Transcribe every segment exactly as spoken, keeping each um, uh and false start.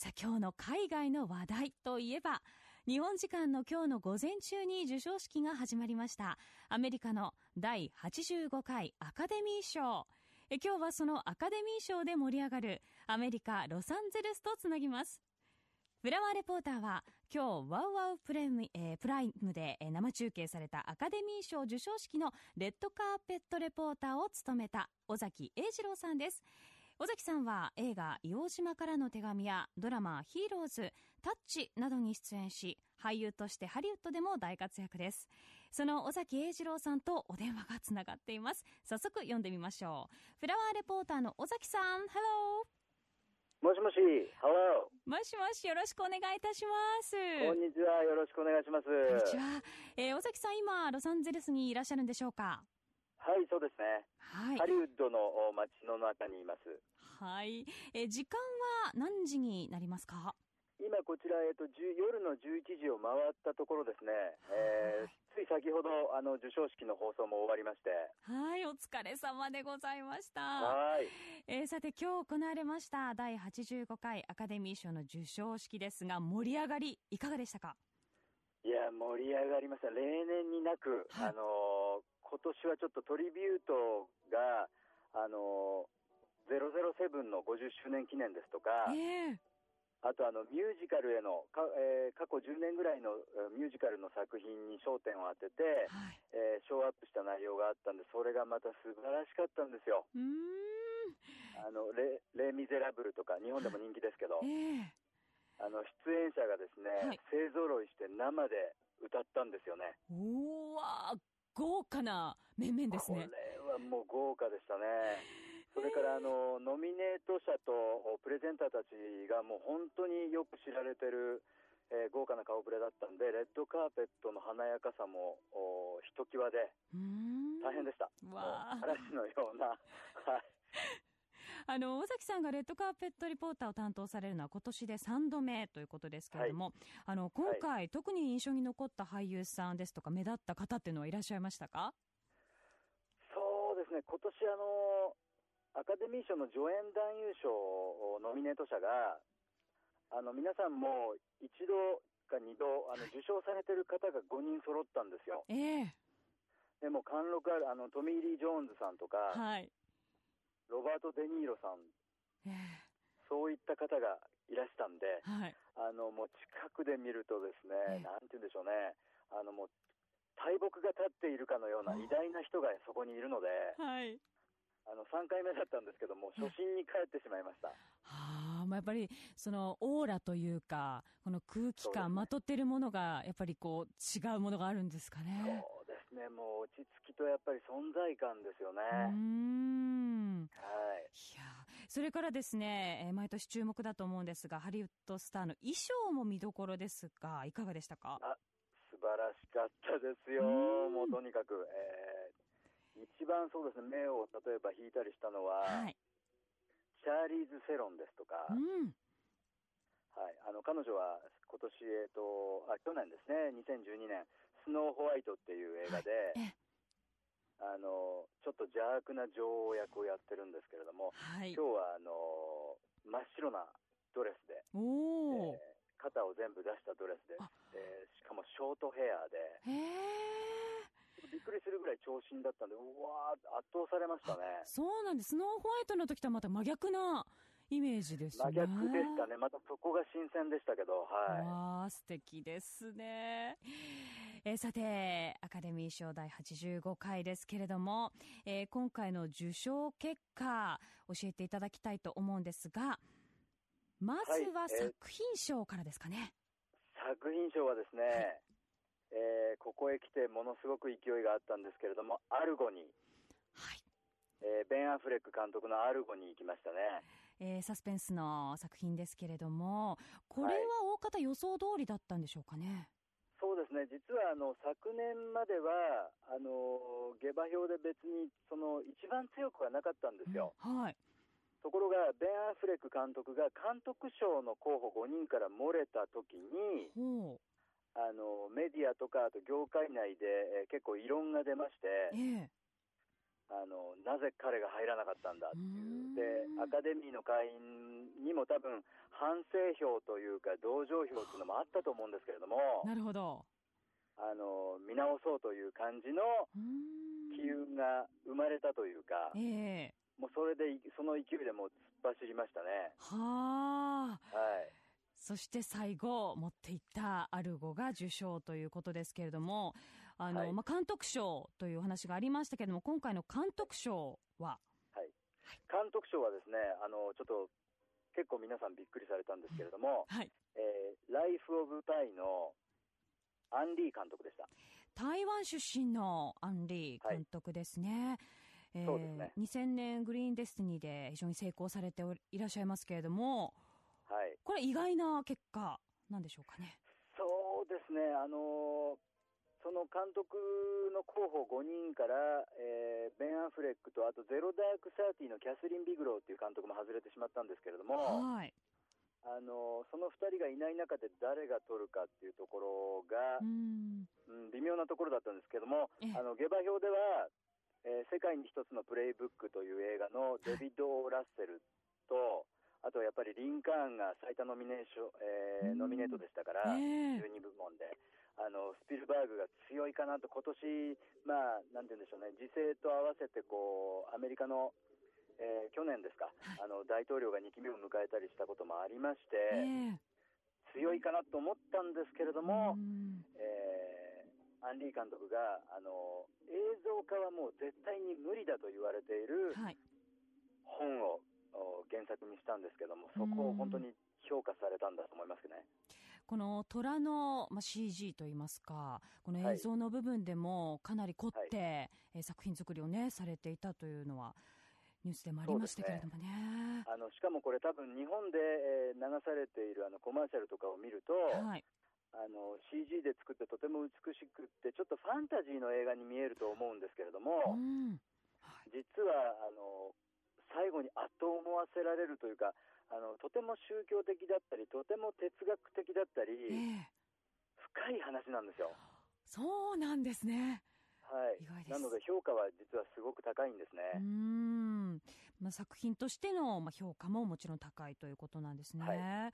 さあ今日の海外の話題といえば、日本時間の今日の午前中に授賞式が始まりました。アメリカのだいはちじゅうごかいアカデミー賞。え今日はそのアカデミー賞で盛り上がるアメリカ・ロサンゼルスとつなぎます。フラワーレポーターは今日ワウワウプレミ、えー、プライムで、えー、生中継されたアカデミー賞授賞式のレッドカーペットレポーターを務めた尾崎英二郎さんです。尾崎さんは映画硫黄島からの手紙やドラマヒーローズ、タッチなどに出演し、俳優としてハリウッドでも大活躍です。その尾崎英二郎さんとお電話がつながっています。早速読んでみましょう。フラワーレポーターの尾崎さん、ハロー。 もしもし、ハロー。 もしもし、よろしくお願いいたします。 こんにちは、よろしくお願いします。 こんにちは。えー、尾崎さん、今、ロサンゼルスにいらっしゃるんでしょうか？ はい、そうですね。 はい。 ハリウッドの街の中にいます。 はい。えー、時間は何時になりますか？ 今、こちら、えっと、夜のじゅういちじを回ったところですね。えー、つい先ほど、あの、授賞式の放送も終わりまして。 はい、お疲れ様でございました。 はい。 えー、さて、今日行われましただいはちじゅうごかいアカデミー賞の授賞式ですが、盛り上がり、いかがでしたか？ いや、盛り上がりました。例年になく、はい、あの、今年はちょっとトリビュートが、あの、ゼロゼロセブンのごじゅっしゅうねん記念ですとか、 えーあとあのミュージカルへのか、えー、過去じゅうねんぐらいのミュージカルの作品に焦点を当てて、はいえー、ショーアップした内容があったんで、それがまた素晴らしかったんですよ。 うーんあの レ, レ・ミゼラブルとか日本でも人気ですけど、 えー、 あの出演者がですね、はい、勢ぞろいして生で歌ったんですよね。 うわー、豪華な面々ですね。 これはもう豪華でしたね。それからあのノミネート者とプレゼンターたちがもう本当によく知られてる、えー、豪華な顔ぶれだったんで、レッドカーペットの華やかさもひときわで大変でした。 わ嵐のような、はい、 あの尾崎さんがレッドカーペットリポーターを担当されるのは今年でさんどめということですけれども、はい、あの今回、はい、特に印象に残った俳優さんですとか目立った方っていうのはいらっしゃいましたか？ そうですね、今年あのアカデミー賞の助演男優賞ノミネート者があの皆さんも一度か二度あの受賞されている方がごにん揃ったんですよ。 えー、 でも貫禄あるあのトミー・リー・ジョーンズさんとか、 はい、 ロバート・デ・ニーロさん、 えー、 そういった方がいらしたんで、 はい、 あのもう近くで見るとですね、えー、なんて言うんでしょうね、あのもう大木が立っているかのような偉大な人がそこにいるので、 はい、 あのさんかいめだったんですけども、初心に帰ってしまいました。 はあ、まあ、やっぱりそのオーラというか、この空気感、ね、まとっているものがやっぱりこう違うものがあるんですかね。 そうですね、もう落ち着きとやっぱり存在感ですよね。 うーん、 はい、いやそれからですね、毎年注目だと思うんですが、ハリウッドスターの衣装も見どころですが、いかがでしたか？ あ、素晴らしかったですよ。もうとにかく、えー一番そうですね、目を例えば引いたりしたのは、はい、チャーリーズ・セロンですとか、 うんはい、あの彼女は今年、えー、とあ去年ですね、にせんじゅうにねんスノーホワイトっていう映画で、はい、あのちょっと邪悪な女王役をやってるんですけれども、はい、今日はあの真っ白なドレスで、 おー、 えー、肩を全部出したドレスで、えー、しかもショートヘアで、 へー、 びっくりするぐらい長身だったんで、うわー、圧倒されましたね。 そうなんです。スノーホワイトの時とはまた真逆なイメージですね。 真逆でしたね。またそこが新鮮でしたけど、はい。 わー、素敵ですね。えー、さて、アカデミー賞だいはちじゅうごかいですけれども、えー、今回の受賞結果、教えていただきたいと思うんですが、まずは作品賞からですかね。 はい、えー、作品賞はですね、はいえー、ここへ来てものすごく勢いがあったんですけれども、アルゴに、はいえー、ベン・アフレック監督のアルゴに行きましたね。 えー、サスペンスの作品ですけれども、これは大方予想通りだったんでしょうかね。はい、 そうですね、実はあの昨年まではあの下馬評で別にその一番強くはなかったんですよ。 うんはい、 ところがベン・アフレック監督が監督賞の候補ごにんから漏れた時に、 ほうあのメディアとかあと業界内で、えー、結構異論が出まして、 ええ、 あのなぜ彼が入らなかったんだっていうで、アカデミーの会員にも多分反省票というか同情票っていうのもあったと思うんですけれども、 なるほど。 あの見直そうという感じの機運が生まれたというか、 ええ、 もうそれでその勢いでもう突っ走りましたね。 はあ。 はい。 そして最後持っていったアルゴが受賞ということですけれども、あの、はい、まあ、監督賞というお話がありましたけれども、今回の監督賞は、 はい、監督賞はですね、あのちょっと結構皆さんびっくりされたんですけれども、 はい、 えー、ライフ・オブ・パイのアン・リー監督でした。 台湾出身のアン・リー監督ですね。はい、えー、そうですね。にせんねんグリーンデスティニーで非常に成功されていらっしゃいますけれども、はい、これ意外な結果なんでしょうかね。 そうですね、あのー、その監督の候補ごにんから、えー、ベン・アフレックとあとゼロダークサーティのキャスリン・ビグローっていう監督も外れてしまったんですけれども、はい、あのそのふたりがいない中で誰が取るかっていうところが、うん、うん、微妙なところだったんですけども、あの下馬評では、えー、世界に一つのプレイブックという映画のデビッド・ラッセルと、あとやっぱりリンカーンが最多ノミネーション、えー、ノミネートでしたから、えー、じゅうにぶもんで、あのスピルバーグが強いかなと、今年、まあ、なんて言うんでしょうね、時勢と合わせてこうアメリカの、えー、去年ですか、はい、あの大統領がにきめを迎えたりしたこともありまして、えー、強いかなと思ったんですけれども、えー、アンリー監督があの映像化はもう絶対に無理だと言われている本を、はい、原作にしたんですけども、そこを本当に評価されたんだと思いますね。 この虎の、まあ、シージー といいますか、この映像の部分でもかなり凝って、はい、えー、作品作りをねされていたというのはニュースでもありましたけれども ね, ねあのしかもこれ多分日本で、えー、流されているあのコマーシャルとかを見ると、はい、あの シージー で作ってとても美しくってちょっとファンタジーの映画に見えると思うんですけれども、うん、はい、実はあの最後にあっと思わせられるというか、あのとても宗教的だったりとても哲学的だったり、えー、深い話なんですよ。 そうなんですね。 はい、意外です。なので評価は実はすごく高いんですね。 うーん、まあ、作品としての評価ももちろん高いということなんですね。はい、 はい、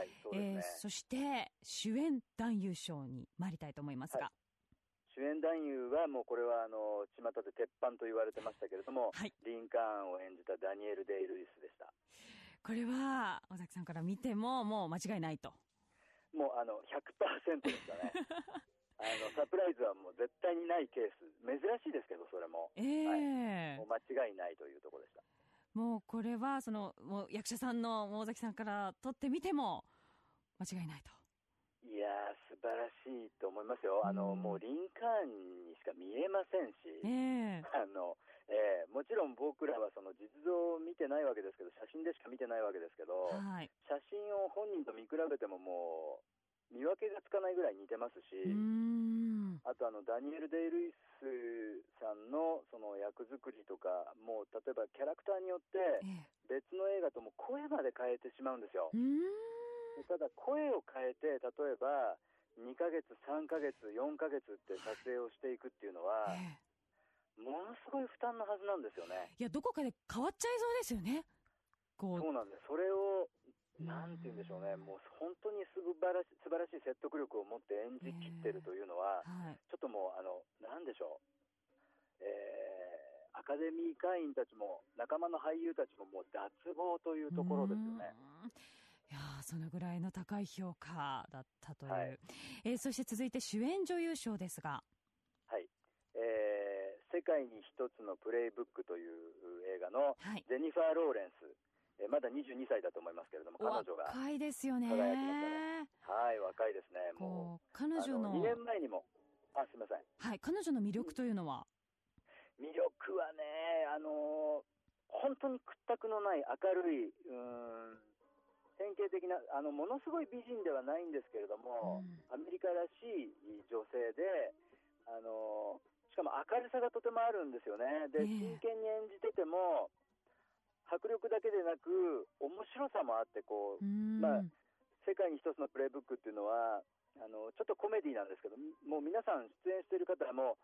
そうですね。えー、 そして主演男優賞に参りたいと思いますが、はい、 主演男優はもうこれはあの巷で鉄板と言われてましたけれども、はい、リンカーンを演じたダニエル・デイ・ルイスでした。 これは尾崎さんから見てももう間違いないと。 もうあの ひゃくパーセント でしたね。あのサプライズはもう絶対にないケース、珍しいですけどそれも、えーはい、もう間違いないというところでした。 もうこれはそのもう役者さんの尾崎さんから撮ってみても間違いないと。 いやー素晴らしいと思いますよ。あの、うん、もうリンカーンにしか見えませんし、えーあのえー、もちろん僕らはその実像を見てないわけですけど、写真でしか見てないわけですけど、はい、写真を本人と見比べてももう見分けがつかないぐらい似てますし、うーん、あとあのダニエル・デイ・ルイスさんのその役作りとか、もう例えばキャラクターによって別の映画とも声まで変えてしまうんですよ。うーん、ただ声を変えて、例えばにかげつさんかげつよんかげつって撮影をしていくっていうのは、ええ、ものすごい負担のはずなんですよね。 いや、どこかで変わっちゃいそうですよね。 こうそうなんです。それをなんて言うんでしょうね、もう本当に素晴らし素晴らしい説得力を持って演じきってるというのは、えーはい、ちょっともうあのなんでしょう、えー、アカデミー会員たちも仲間の俳優たちももう脱帽というところですよね。 いやそのぐらいの高い評価だったという、はい、えー、そして続いて主演女優賞ですが、 はい、えー、世界に一つのプレイブックという映画のジェニファー・ローレンス、えー、まだにじゅうにさいだと思いますけれども、彼女が若いですよね。 輝きましたね。はい、若いですね。もう彼女のにねんまえにも、あ、すみません、 はい、彼女の魅力というのは、 うん、魅力はね、あのー、本当に屈託のない明るい、うーん典型的なあのものすごい美人ではないんですけれども、うん、アメリカらしい女性で、あのしかも明るさがとてもあるんですよね。で、真剣に演じてても迫力だけでなく面白さもあって、こう、まあ、世界に一つのプレイブックっていうのはあのちょっとコメディなんですけど、もう皆さん出演している方はもう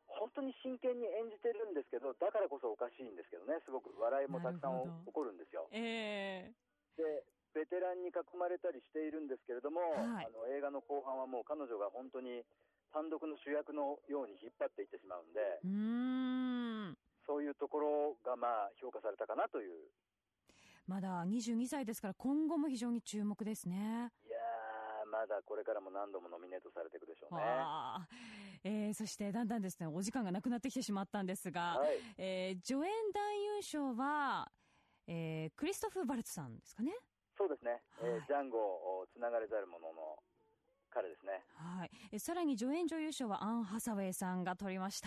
本当に真剣に演じてるんですけど、だからこそおかしいんですけどね、すごく笑いもたくさん起こるんですよ。 えー、 でベテランに囲まれたりしているんですけれども、 はい、 あの映画の後半はもう彼女が本当に単独の主役のように引っ張っていってしまうんで、 うーん、 そういうところがまあ評価されたかなという。 まだにじゅうにさいですから今後も非常に注目ですね。 いやー、まだこれからも何度もノミネートされていくでしょうね。 あ、えー、そしてだんだんですねお時間がなくなってきてしまったんですが、はい、えー、助演男優賞は、えー、クリストフ・バルツさんですかね。 そうですね、はい、えー、ジャンゴつながれざる者の彼ですね。 はい、えさらに助演女優賞はアン・ハサウェイさんが取りました。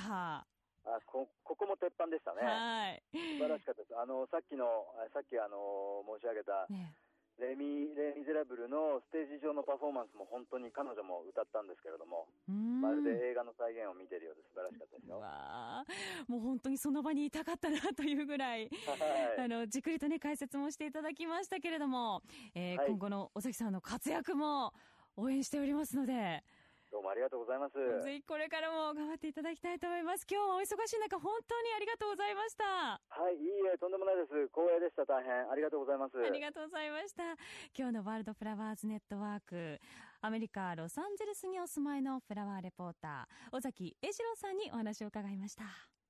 あ こ, ここも鉄板でしたね。 はい、 素晴らしかったです。あのさっきのさっきあの申し上げた、ね、レミレミゼラブルのステージ上のパフォーマンスも本当に彼女も歌ったんですけれども、まるで映画の再現を見ているようで素晴らしかったですよ。 わもう本当にその場にいたかったなというぐらい、はい、あのじっくりとね解説もしていただきましたけれども、えーはい、今後の尾崎さんの活躍も応援しておりますので、 どうもありがとうございます。 ぜひこれからも頑張っていただきたいと思います。今日はお忙しい中本当にありがとうございました。 はい、いいえ、とんでもないです。光栄でした。大変ありがとうございます。 ありがとうございました。今日のワールドフラワーズネットワーク、アメリカロサンゼルスにお住まいのフラワーレポーター尾崎栄二郎さんにお話を伺いました。